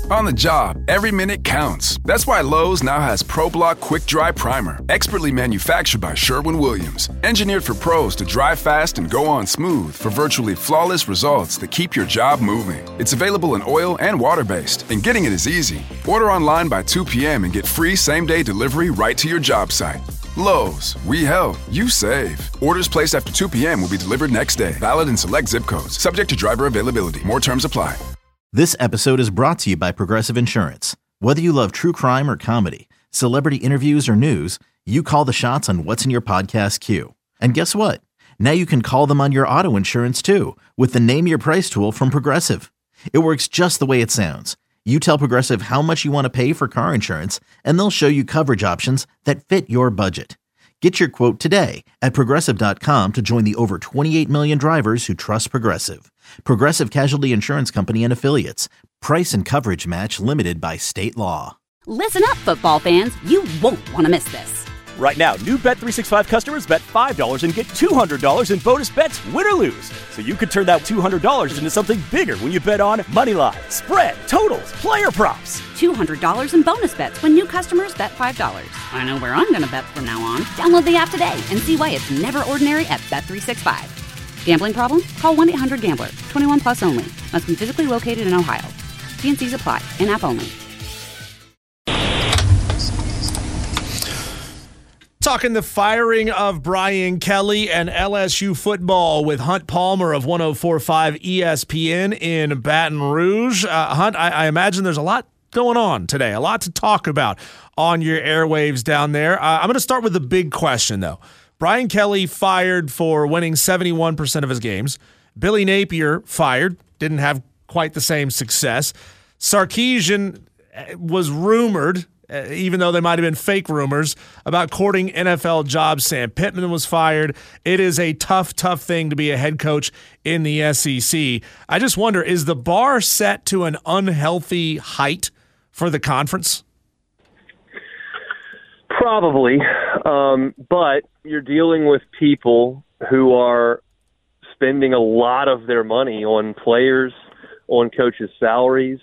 On the job, every minute counts. That's why Lowe's now has ProBlock Quick Dry Primer, expertly manufactured by Sherwin-Williams. Engineered for pros to dry fast and go on smooth for virtually flawless results that keep your job moving. It's available in oil and water-based, and getting it is easy. Order online by 2 p.m. and get free same-day delivery right to your job site. Lowe's, we help, you save. Orders placed after 2 p.m. will be delivered next day. Valid in select zip codes. Subject to driver availability. More terms apply. This episode is brought to you by Progressive Insurance. Whether you love true crime or comedy, celebrity interviews or news, you call the shots on what's in your podcast queue. And guess what? Now you can call them on your auto insurance too with the Name Your Price tool from Progressive. It works just the way it sounds. You tell Progressive how much you want to pay for car insurance, and they'll show you coverage options that fit your budget. Get your quote today at Progressive.com to join the over 28 million drivers who trust Progressive. Progressive Casualty Insurance Company and Affiliates. Price and coverage match limited by state law. Listen up, football fans. You won't want to miss this. Right now, new Bet365 customers bet $5 and get $200 in bonus bets, win or lose. So you could turn that $200 into something bigger when you bet on moneyline, spread, totals, player props. $200 in bonus bets when new customers bet $5. I know where I'm going to bet from now on. Download the app today and see why it's never ordinary at Bet365. Gambling problem? Call 1-800-GAMBLER. 21 plus only. Must be physically located in Ohio. T&Cs apply. In-app only. Talking the firing of Brian Kelly and LSU football with Hunt Palmer of 104.5 ESPN in Baton Rouge. Hunt, I imagine there's a lot going on today, a lot to talk about on your airwaves down there. I'm going to start with the big question, though. Brian Kelly fired for winning 71% of his games. Billy Napier fired, didn't have quite the same success. Sarkisian was rumored, even though they might have been fake rumors, about courting NFL jobs. Sam Pittman was fired. It is a tough thing to be a head coach in the SEC. I just wonder, is the bar set to an unhealthy height for the conference? Probably, but you're dealing with people who are spending a lot of their money on players, on coaches' salaries,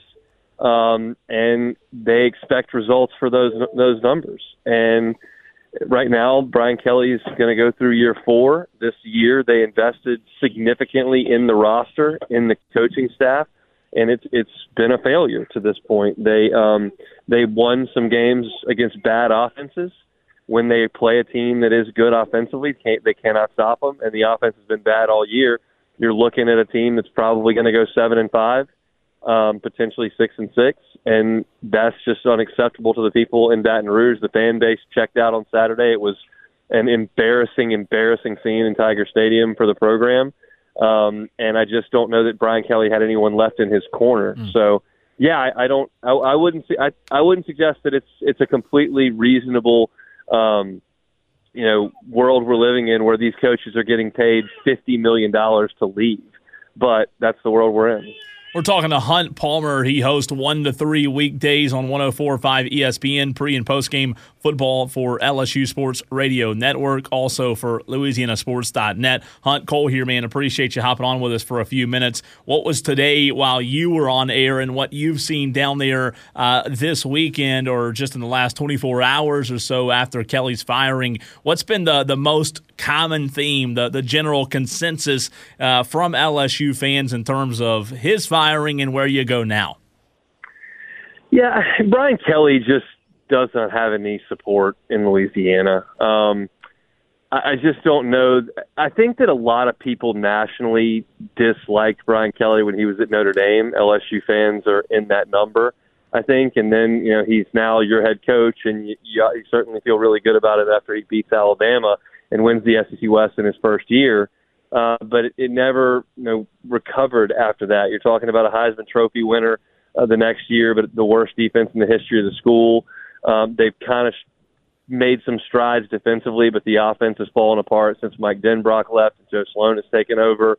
and they expect results for those numbers. And right now, Brian Kelly is going to go through year 4. This year, they invested significantly in the roster, in the coaching staff, and it's been a failure to this point. They won some games against bad offenses. When they play a team that is good offensively, they cannot stop them, and the offense has been bad all year. You're looking at a team that's probably going to go 7-5. Potentially 6-6, and that's just unacceptable to the people in Baton Rouge. The fan base checked out on Saturday. It was an embarrassing scene in Tiger Stadium for the program, and I just don't know that Brian Kelly had anyone left in his corner. So, yeah, I wouldn't suggest that it's a completely reasonable, world we're living in where these coaches are getting paid $50 million to leave, but that's the world we're in. We're talking to Hunt Palmer. He hosts 1 to 3 weekdays on 104.5 ESPN, pre- and post-game football for LSU Sports Radio Network, also for LouisianaSports.net. Hunt, Cole here, man. Appreciate you hopping on with us for a few minutes. What was today while you were on air and what you've seen down there this weekend or just in the last 24 hours or so after Kelly's firing? What's been the most common theme, the general consensus from LSU fans in terms of his firing and where you go now? Yeah, Brian Kelly just does not have any support in Louisiana. I just don't know. I think that a lot of people nationally disliked Brian Kelly when he was at Notre Dame. LSU fans are in that number, I think. And then, he's now your head coach, and you certainly feel really good about it after he beats Alabama and wins the SEC West in his first year. But it never recovered after that. You're talking about a Heisman Trophy winner the next year, but the worst defense in the history of the school. They've kind of made some strides defensively, but the offense has fallen apart since Mike Denbrock left and Joe Sloan has taken over.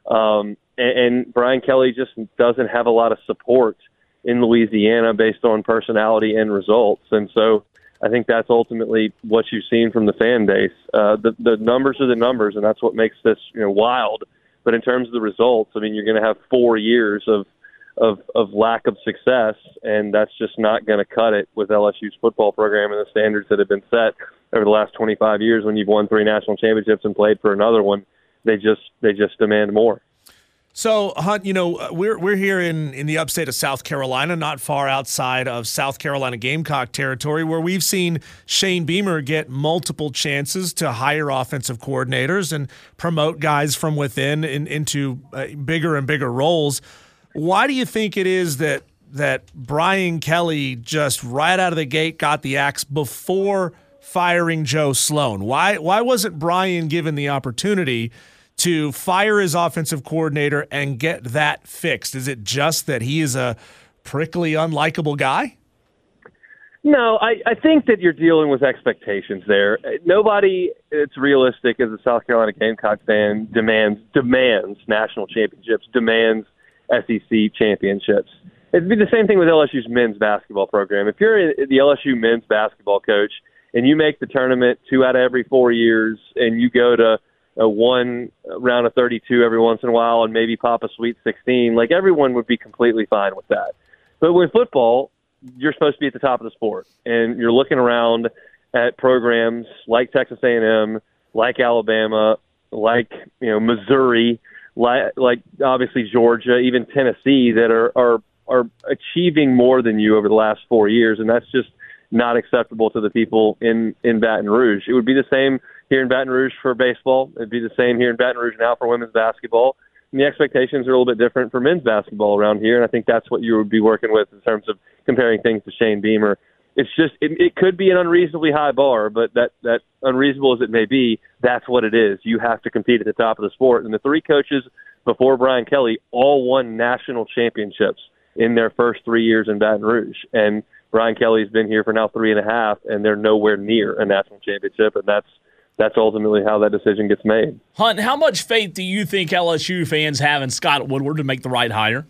And Brian Kelly just doesn't have a lot of support in Louisiana based on personality and results. And so I think that's ultimately what you've seen from the fan base. The numbers are the numbers, and that's what makes this wild. But in terms of the results, I mean, you're going to have 4 years of of lack of success, and that's just not going to cut it with LSU's football program and the standards that have been set over the last 25 years. When you've won 3 national championships and played for another one, they just demand more. So, Hunt, we're here in the upstate of South Carolina, not far outside of South Carolina Gamecock territory, where we've seen Shane Beamer get multiple chances to hire offensive coordinators and promote guys from within into bigger and bigger roles. Why do you think it is that Brian Kelly just right out of the gate got the axe before firing Joe Sloan? Why wasn't Brian given the opportunity to fire his offensive coordinator and get that fixed? Is it just that he is a prickly, unlikable guy? No, I think that you're dealing with expectations there. Nobody that's realistic as a South Carolina Gamecock fan demands national championships, demands SEC championships. It'd be the same thing with LSU's men's basketball program. If you're the LSU men's basketball coach and you make the tournament 2 out of every 4 years and you go to one round of 32 every once in a while and maybe pop a Sweet 16, like everyone would be completely fine with that. But with football, you're supposed to be at the top of the sport, and you're looking around at programs like Texas A&M, like Alabama, like Missouri, like obviously Georgia, even Tennessee, that are achieving more than you over the last 4 years, and that's just not acceptable to the people in Baton Rouge. It would be the same here in Baton Rouge for baseball. It'd be the same here in Baton Rouge now for women's basketball. And the expectations are a little bit different for men's basketball around here, and I think that's what you would be working with in terms of comparing things to Shane Beamer. It's just it could be an unreasonably high bar, but that unreasonable as it may be, that's what it is. You have to compete at the top of the sport. And the 3 coaches before Brian Kelly all won national championships in their first 3 years in Baton Rouge. And Brian Kelly's been here for now 3.5, and they're nowhere near a national championship, and that's ultimately how that decision gets made. Hunt, how much faith do you think LSU fans have in Scott Woodward to make the right hire?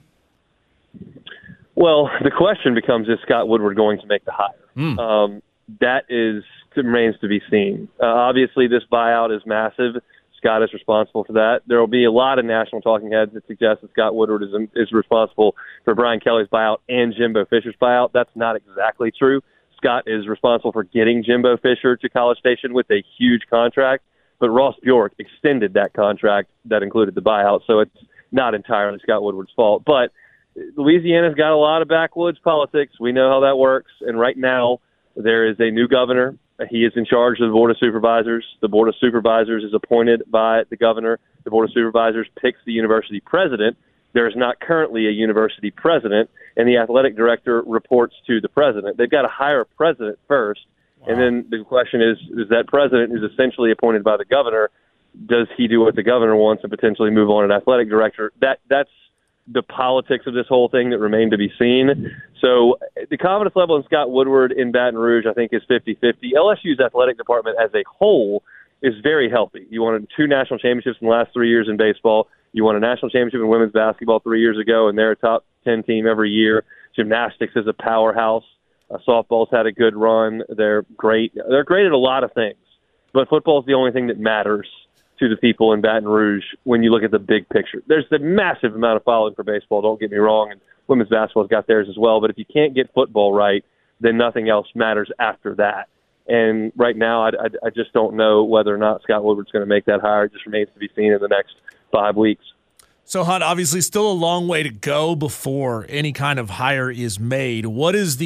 Well, the question becomes, is Scott Woodward going to make the hire? That remains to be seen. Obviously, this buyout is massive. Scott is responsible for that. There will be a lot of national talking heads that suggest that Scott Woodward is responsible for Brian Kelly's buyout and Jimbo Fisher's buyout. That's not exactly true. Scott is responsible for getting Jimbo Fisher to College Station with a huge contract, but Ross Bjork extended that contract that included the buyout, so it's not entirely Scott Woodward's fault. But Louisiana's got a lot of backwoods politics. We know how that works, and right now there is a new governor. He is in charge of the Board of Supervisors. The Board of Supervisors is appointed by the governor. The Board of Supervisors picks the university president. There is not currently a university president, and the athletic director reports to the president. They've got to hire a president first, and then the question is that president who's essentially appointed by the governor, does he do what the governor wants and potentially move on an athletic director? That's the politics of this whole thing that remain to be seen. So the confidence level in Scott Woodward in Baton Rouge, I think, is 50-50. LSU's athletic department as a whole is very healthy. You won 2 national championships in the last 3 years in baseball. You won a national championship in women's basketball 3 years ago, and they're a top 10 team every year. Gymnastics is a powerhouse. Softball's had a good run. They're great. They're great at a lot of things, but football is the only thing that matters to the people in Baton Rouge when you look at the big picture. There's a massive amount of following for baseball, don't get me wrong, and women's basketball's got theirs as well, but if you can't get football right, then nothing else matters after that. And right now, I just don't know whether or not Scott Woodward's going to make that hire. It just remains to be seen in the next 5 weeks. So, Hunt, obviously still a long way to go before any kind of hire is made. What is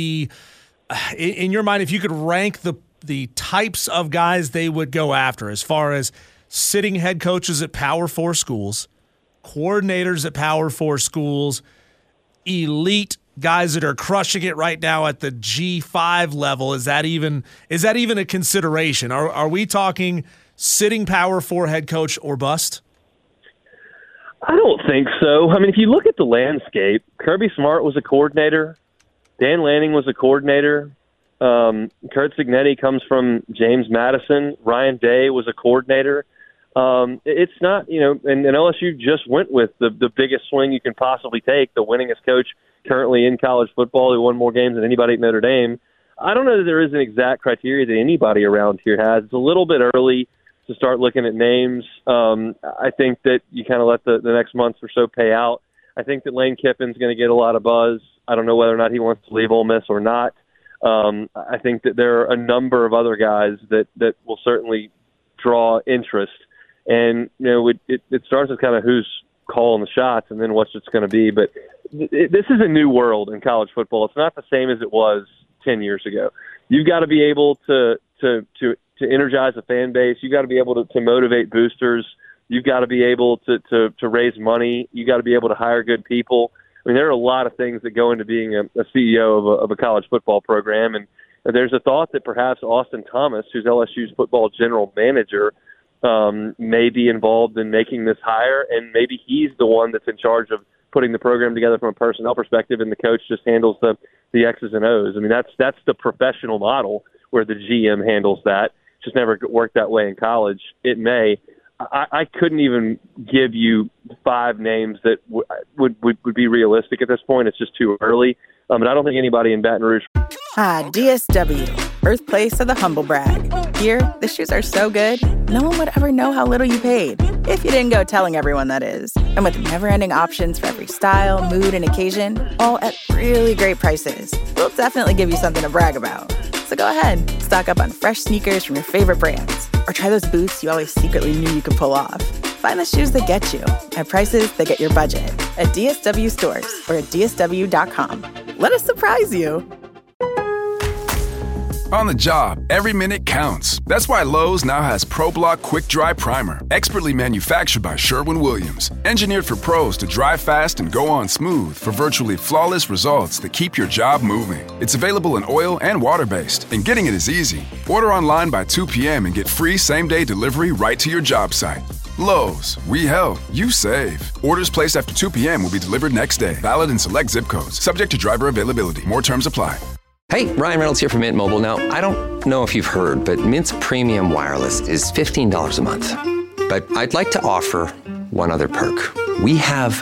in your mind, if you could rank the types of guys they would go after as far as sitting head coaches at Power 4 schools, coordinators at Power 4 schools, elite guys that are crushing it right now at the G5 level, is that even a consideration? Are we talking sitting Power 4 head coach or bust? I don't think so. I mean, if you look at the landscape, Kirby Smart was a coordinator. Dan Lanning was a coordinator. Kurt Cignetti comes from James Madison. Ryan Day was a coordinator. It's not, and LSU just went with the biggest swing you can possibly take, the winningest coach currently in college football who won more games than anybody at Notre Dame. I don't know that there is an exact criteria that anybody around here has. It's a little bit early to start looking at names. I think that you kind of let the next month or so pay out. I think that Lane Kiffin's going to get a lot of buzz. I don't know whether or not he wants to leave Ole Miss or not. I think that there are a number of other guys that will certainly draw interest. And, it starts with kind of who's calling the shots and then what's it's going to be. But this is a new world in college football. It's not the same as it was 10 years ago. You've got to be able to energize a fan base. You've got to be able to motivate boosters. You've got to be able to raise money. You've got to be able to hire good people. I mean, there are a lot of things that go into being a CEO of a college football program. And there's a thought that perhaps Austin Thomas, who's LSU's football general manager, may be involved in making this hire, and maybe he's the one that's in charge of putting the program together from a personnel perspective, and the coach just handles the X's and O's. I mean, that's the professional model where the GM handles that. Just never worked that way in college. It may. I couldn't even give you 5 names that would be realistic at this point. It's just too early. But I don't think anybody in Baton Rouge. DSW, birthplace of the humble brag. Here, the shoes are so good, no one would ever know how little you paid. If you didn't go telling everyone, that is. And with never-ending options for every style, mood, and occasion, all at really great prices, we'll definitely give you something to brag about. So go ahead, stock up on fresh sneakers from your favorite brands, or try those boots you always secretly knew you could pull off. Find the shoes that get you at prices that get your budget at DSW stores or at DSW.com. Let us surprise you. On the job, every minute counts. That's why Lowe's now has ProBlock Quick Dry Primer, expertly manufactured by Sherwin-Williams. Engineered for pros to dry fast and go on smooth for virtually flawless results that keep your job moving. It's available in oil and water-based, and getting it is easy. Order online by 2 p.m. and get free same-day delivery right to your job site. Lowe's, we help, you save. Orders placed after 2 p.m. will be delivered next day. Valid in select zip codes. Subject to driver availability. More terms apply. Hey, Ryan Reynolds here from Mint Mobile. Now, I don't know if you've heard, but Mint's premium wireless is $15 a month. But I'd like to offer one other perk. We have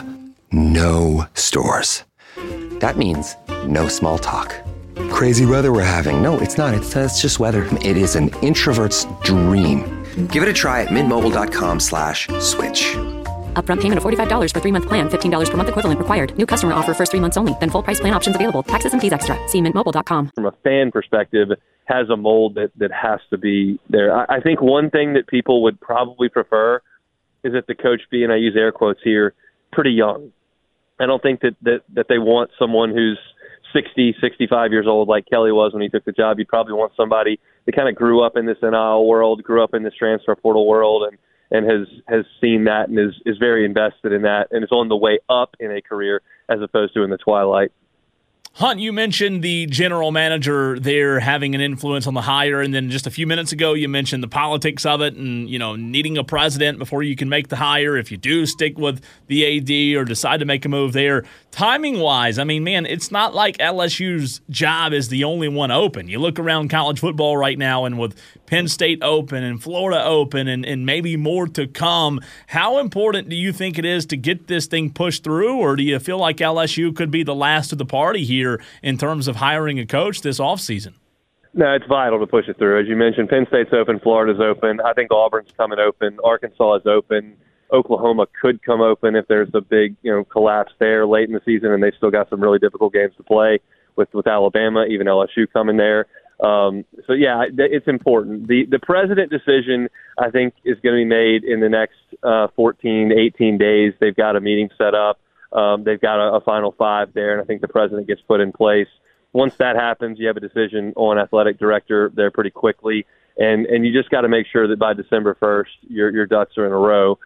no stores. That means no small talk. Crazy weather we're having. No, it's not. It's just weather. It is an introvert's dream. Give it a try at mintmobile.com/switch. Upfront payment of $45 for 3-month plan. $15 per month equivalent required. New customer offer first 3 months only. Then full price plan options available. Taxes and fees extra. See mintmobile.com. From a fan perspective, has a mold that has to be there. I think one thing that people would probably prefer is that the coach be, and I use air quotes here, pretty young. I don't think that they want someone who's 60, 65 years old like Kelly was when he took the job. You'd probably want somebody that kind of grew up in this NIL world, grew up in this transfer portal world, and has seen that and is very invested in that and is on the way up in a career as opposed to in the twilight. Hunt, you mentioned the general manager there having an influence on the hire, and then just a few minutes ago you mentioned the politics of it and, needing a president before you can make the hire if you do stick with the AD or decide to make a move there. Timing-wise, I mean, man, it's not like LSU's job is the only one open. You look around college football right now, and with Penn State open and Florida open and maybe more to come, how important do you think it is to get this thing pushed through, or do you feel like LSU could be the last of the party here in terms of hiring a coach this offseason? No, it's vital to push it through. As you mentioned, Penn State's open, Florida's open. I think Auburn's coming open. Arkansas is open. Oklahoma could come open if there's a big, collapse there late in the season, and they've still got some really difficult games to play with Alabama, even LSU coming there. So yeah, it's important. The president decision, I think, is going to be made in the next 14, 18 days. They've got a meeting set up. They've got a Final Five there, and I think the president gets put in place. Once that happens, you have a decision on athletic director there pretty quickly, and you just got to make sure that by December 1st, your ducks are in a row.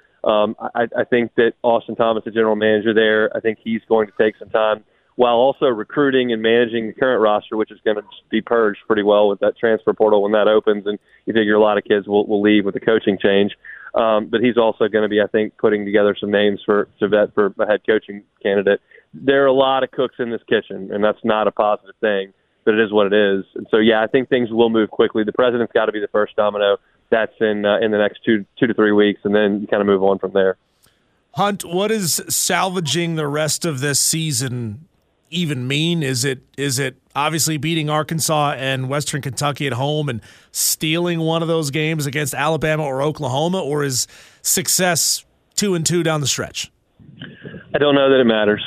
I think that Austin Thomas, the general manager there, I think he's going to take some time while also recruiting and managing the current roster, which is going to be purged pretty well with that transfer portal when that opens, and you figure a lot of kids will leave with the coaching change. But he's also going to be, I think, putting together some names to vet for a head coaching candidate. There are a lot of cooks in this kitchen, and that's not a positive thing, but it is what it is. And so, yeah, I think things will move quickly. The president's got to be the first domino. That's in the next two to 3 weeks, and then you kind of move on from there. Hunt, what is salvaging the rest of this season even mean? Is it obviously beating Arkansas and Western Kentucky at home and stealing one of those games against Alabama or Oklahoma, or is success 2-2 down the stretch? I don't know that it matters.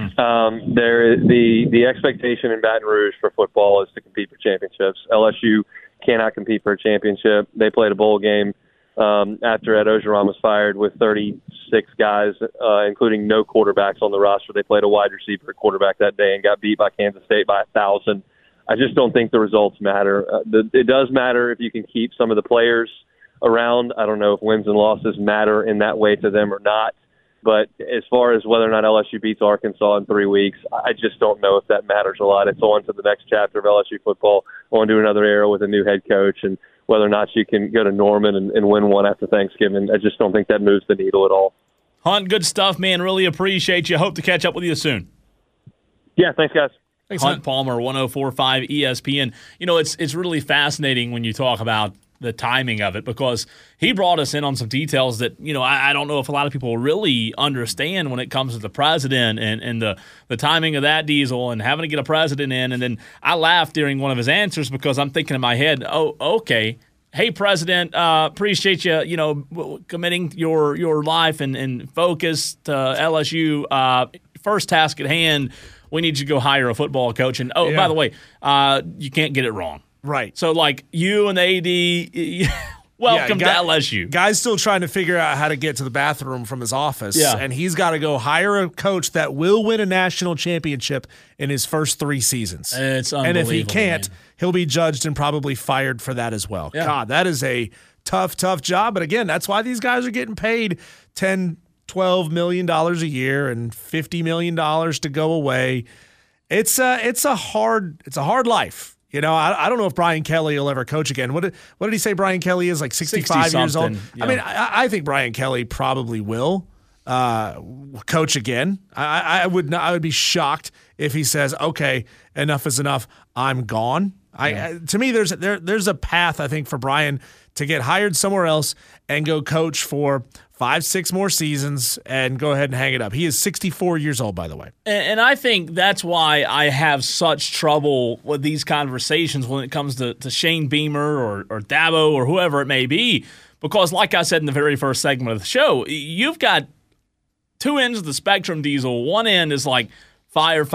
The expectation in Baton Rouge for football is to compete for championships. LSU cannot compete for a championship. They played a bowl game after Ed Ogeron was fired with 36 guys, including no quarterbacks on the roster. They played a wide receiver at quarterback that day and got beat by Kansas State by 1,000. I just don't think the results matter. It does matter if you can keep some of the players around. I don't know if wins and losses matter in that way to them or not. But as far as whether or not LSU beats Arkansas in 3 weeks, I just don't know if that matters a lot. It's on to the next chapter of LSU football, on to another era with a new head coach, and whether or not you can go to Norman and win one after Thanksgiving. I just don't think that moves the needle at all. Hunt, good stuff, man. Really appreciate you. Hope to catch up with you soon. Yeah, thanks, guys. Thanks, Hunt Palmer, 104.5 ESPN. You know, it's really fascinating when you talk about the timing of it, because he brought us in on some details that, you know, I don't know if a lot of people really understand when it comes to the president and the timing of that, Diesel, and having to get a president in. And then I laughed during one of his answers because I'm thinking in my head, oh, okay, hey, President, appreciate you, you know, committing your life and focus to LSU. First task at hand, we need you to go hire a football coach. And, by the way, you can't get it wrong. Right. So, like, you and the AD, welcome to LSU. Guy's still trying to figure out how to get to the bathroom from his office, and he's got to go hire a coach that will win a national championship in his first 3 seasons. It's unbelievable. And if he can't, he'll be judged and probably fired for that as well. Yeah. God, that is a tough job. But, again, that's why these guys are getting paid $10, $12 million a year and $50 million to go away. It's a hard life. You know, I don't know if Brian Kelly will ever coach again. What did he say Brian Kelly is, like 65 years old? Yeah. I mean, I think Brian Kelly probably will coach again. I would be shocked if he says, okay, enough is enough, I'm gone. To me, there's a path, I think, for Brian to get hired somewhere else and go coach for 5-6 more seasons and go ahead and hang it up. He is 64 years old, by the way. And I think that's why I have such trouble with these conversations when it comes to Shane Beamer or Dabo or whoever it may be. Because like I said in the very first segment of the show, you've got 2 ends of the spectrum, Diesel. One end is like fire,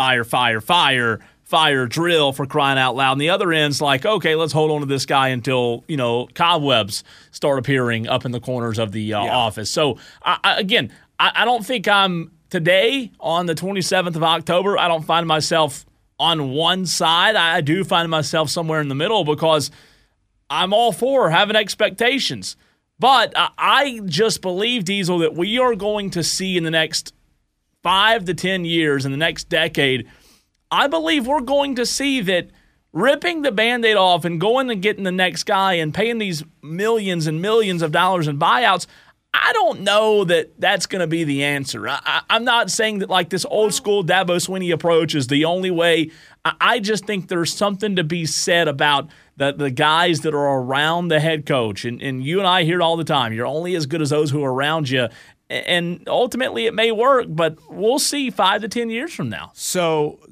drill, for crying out loud. And the other end's like, okay, let's hold on to this guy until, you know, cobwebs start appearing up in the corners of the office. So, I don't think I'm today on the 27th of October. I don't find myself on one side. I do find myself somewhere in the middle because I'm all for having expectations. But I just believe, Diesel, that we are going to see in the next 5 to 10 years, in the next decade, I believe we're going to see that ripping the Band-Aid off and going and getting the next guy and paying these millions and millions of dollars in buyouts, I don't know that that's going to be the answer. I'm not saying that like this old school Dabo Swinney approach is the only way. I just think there's something to be said about the guys that are around the head coach. And you and I hear it all the time. You're only as good as those who are around you. And ultimately, it may work, but we'll see 5 to 10 years from now. So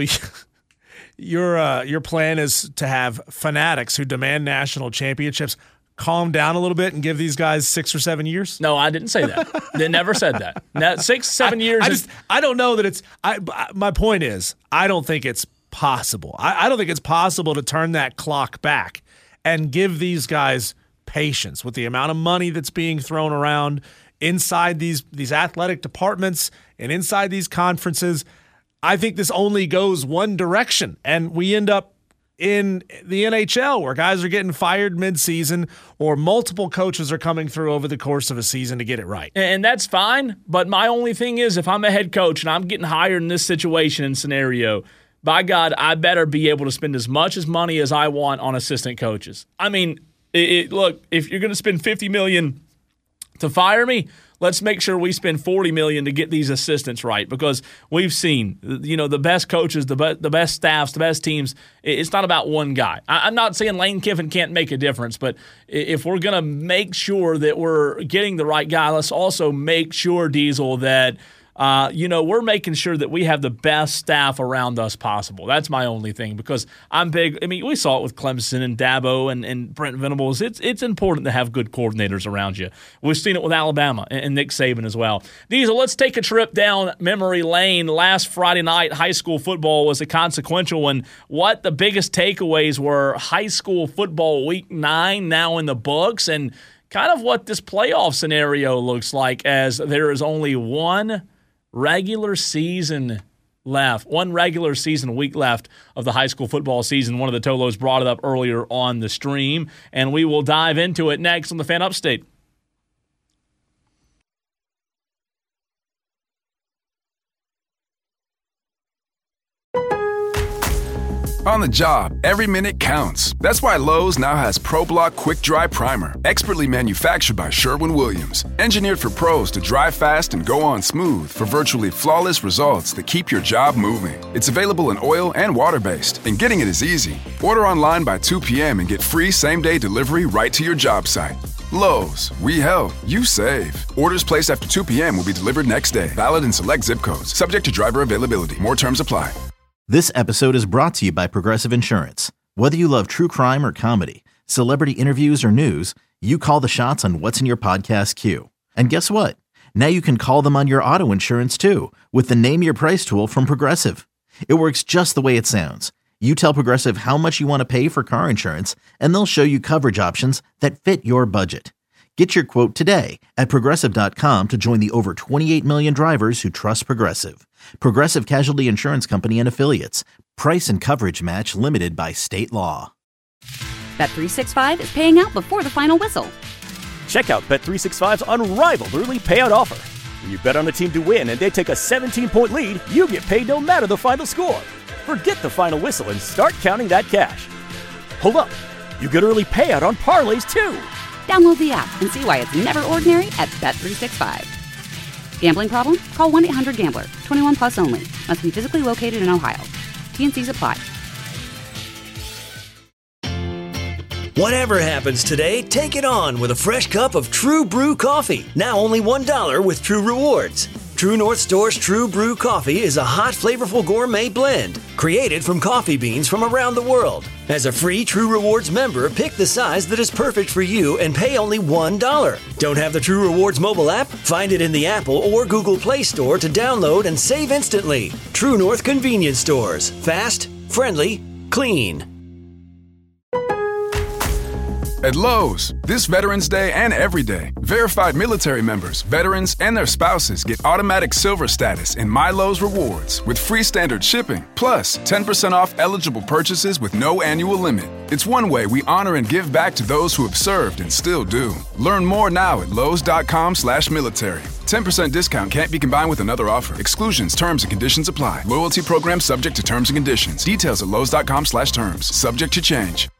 your plan is to have fanatics who demand national championships calm down a little bit and give these guys 6 or 7 years? No, I didn't say that. They never said that. Now, 6, 7 years. I don't know that it's. My point is, I don't think it's possible. I don't think it's possible to turn that clock back and give these guys patience with the amount of money that's being thrown around inside these athletic departments and inside these conferences. I think this only goes one direction, and we end up in the NHL where guys are getting fired midseason or multiple coaches are coming through over the course of a season to get it right. And that's fine, but my only thing is if I'm a head coach and I'm getting hired in this situation and scenario, by God, I better be able to spend as much money as I want on assistant coaches. I mean, look, if you're going to spend $50 million to fire me, let's make sure we spend $40 million to get these assistants right, because we've seen, you know, the best coaches, the best staffs, the best teams. It's not about one guy. I'm not saying Lane Kiffin can't make a difference, but if we're going to make sure that we're getting the right guy, let's also make sure, Diesel, that we're making sure that we have the best staff around us possible. That's my only thing, because I'm big. I mean, we saw it with Clemson and Dabo and Brent Venables. It's important to have good coordinators around you. We've seen it with Alabama and Nick Saban as well. Diesel, let's take a trip down memory lane. Last Friday night, high school football was a consequential one. What the biggest takeaways were? High school football week 9 now in the books, and kind of what this playoff scenario looks like, as there is only one regular season week left of the high school football season. One of the Tolos brought it up earlier on the stream, and we will dive into it next on the Fan Upstate. On the job, every minute counts. That's why Lowe's now has ProBlock Quick Dry Primer, expertly manufactured by Sherwin-Williams. Engineered for pros to dry fast and go on smooth for virtually flawless results that keep your job moving. It's available in oil and water-based, and getting it is easy. Order online by 2 p.m. and get free same-day delivery right to your job site. Lowe's, we help, you save. Orders placed after 2 p.m. will be delivered next day. Valid in select zip codes. Subject to driver availability. More terms apply. This episode is brought to you by Progressive Insurance. Whether you love true crime or comedy, celebrity interviews or news, you call the shots on what's in your podcast queue. And guess what? Now you can call them on your auto insurance too, with the Name Your Price tool from Progressive. It works just the way it sounds. You tell Progressive how much you want to pay for car insurance, and they'll show you coverage options that fit your budget. Get your quote today at Progressive.com to join the over 28 million drivers who trust Progressive. Progressive Casualty Insurance Company and Affiliates. Price and coverage match limited by state law. Bet365 is paying out before the final whistle. Check out Bet365's unrivaled early payout offer. When you bet on a team to win and they take a 17-point lead, you get paid no matter the final score. Forget the final whistle and start counting that cash. Hold up. You get early payout on parlays too. Download the app and see why it's never ordinary at Bet365. Gambling problem? Call 1-800-GAMBLER. 21 plus only. Must be physically located in Ohio. T&Cs apply. Whatever happens today, take it on with a fresh cup of True Brew coffee. Now only $1 with True Rewards. True North Store's True Brew coffee is a hot, flavorful gourmet blend created from coffee beans from around the world. As a free True Rewards member, pick the size that is perfect for you and pay only $1. Don't have the True Rewards mobile app? Find it in the Apple or Google Play Store to download and save instantly. True North Convenience Stores. Fast, friendly, clean. At Lowe's, this Veterans Day and every day, verified military members, veterans, and their spouses get automatic silver status in My Lowe's Rewards with free standard shipping, plus 10% off eligible purchases with no annual limit. It's one way we honor and give back to those who have served and still do. Learn more now at Lowes.com/military. 10% discount can't be combined with another offer. Exclusions, terms, and conditions apply. Loyalty program subject to terms and conditions. Details at Lowes.com/terms. Subject to change.